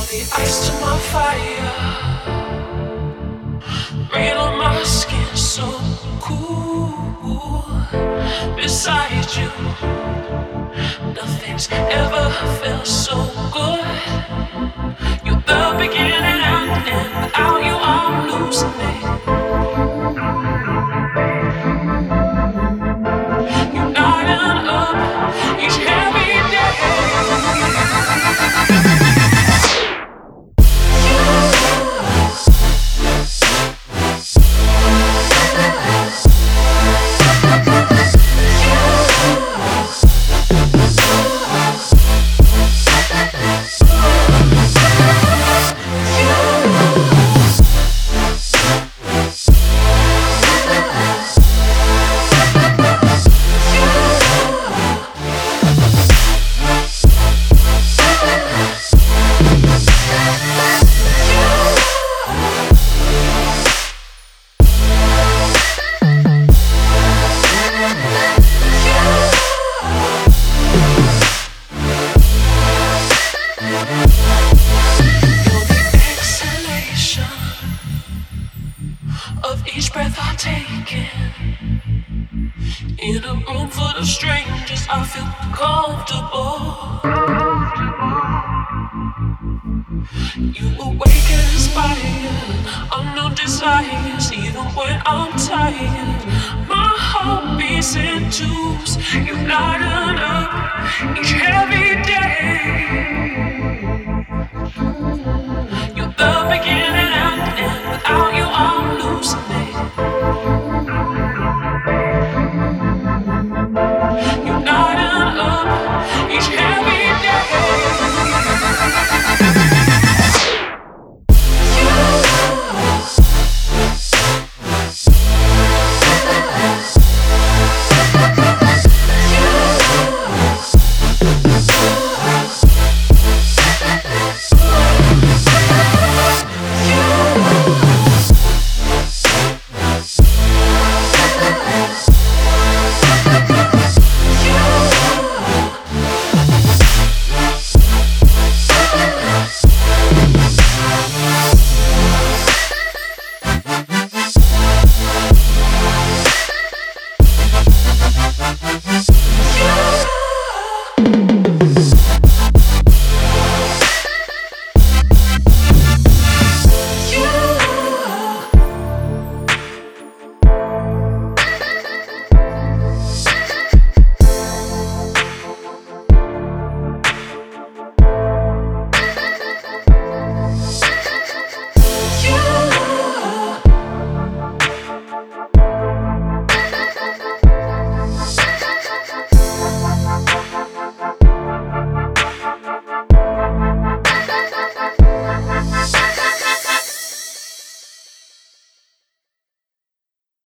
the ice to my fire, rain on my skin, so cool. Beside you, nothing's ever felt so good. You're the beginning and end. Without you, I'm losing it. Uniting up each heavy day. Of each breath I take in a room full of strangers, I feel comfortable. You awaken, inspired, unknown desires. Even when I'm tired, my heart beats in twos. You lighten up each heavy day.